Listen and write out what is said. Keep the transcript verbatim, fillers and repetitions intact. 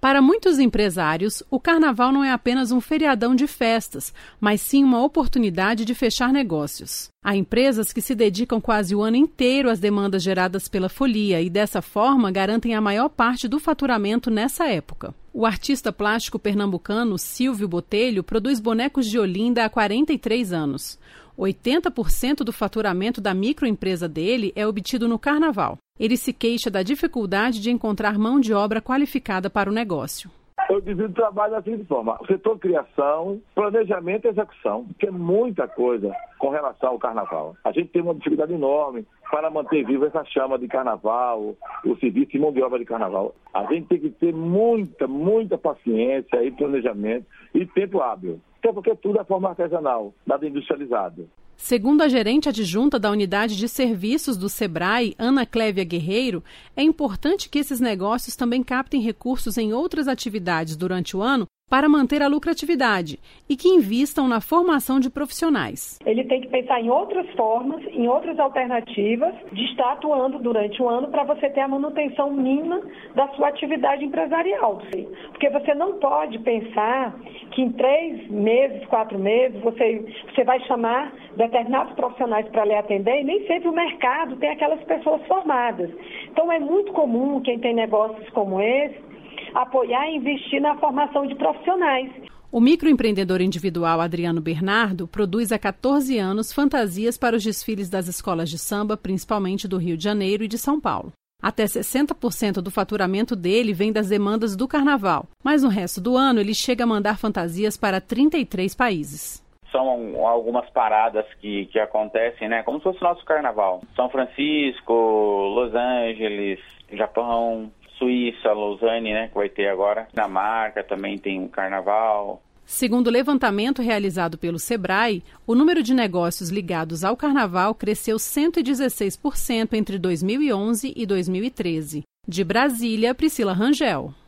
Para muitos empresários, o carnaval não é apenas um feriadão de festas, mas sim uma oportunidade de fechar negócios. Há empresas que se dedicam quase o ano inteiro às demandas geradas pela folia e, dessa forma, garantem a maior parte do faturamento nessa época. O artista plástico pernambucano Silvio Botelho produz bonecos de Olinda há quarenta e três anos. oitenta por cento do faturamento da microempresa dele é obtido no carnaval. Ele se queixa da dificuldade de encontrar mão de obra qualificada para o negócio. Eu divido o trabalho da seguinte forma: setor criação, planejamento e execução, que é muita coisa com relação ao carnaval. A gente tem uma dificuldade enorme para manter viva essa chama de carnaval, o serviço de mão de obra de carnaval. A gente tem que ter muita, muita paciência e planejamento e tempo hábil. Até porque tudo é forma artesanal, nada industrializado. Segundo a gerente adjunta da Unidade de Serviços do Sebrae, Ana Clévia Guerreiro, é importante que esses negócios também captem recursos em outras atividades durante o ano para manter a lucratividade e que invistam na formação de profissionais. Ele tem que pensar em outras formas, em outras alternativas de estar atuando durante o ano para você ter a manutenção mínima da sua atividade empresarial. Porque você não pode pensar que em três meses, quatro meses, você, você vai chamar determinados profissionais para lhe atender e nem sempre o mercado tem aquelas pessoas formadas. Então é muito comum quem tem negócios como esse apoiar e investir na formação de profissionais. O microempreendedor individual Adriano Bernardo produz há catorze anos fantasias para os desfiles das escolas de samba, principalmente do Rio de Janeiro e de São Paulo. Até sessenta por cento do faturamento dele vem das demandas do carnaval, mas no resto do ano ele chega a mandar fantasias para trinta e três países. São algumas paradas que, que acontecem, né? Como se fosse o nosso carnaval. São Francisco, Los Angeles, Japão, Suíça, Lausanne, né, que vai ter agora. Dinamarca também tem um carnaval. Segundo o levantamento realizado pelo Sebrae, o número de negócios ligados ao carnaval cresceu cento e dezesseis por cento entre dois mil e onze e dois mil e treze. De Brasília, Priscila Rangel.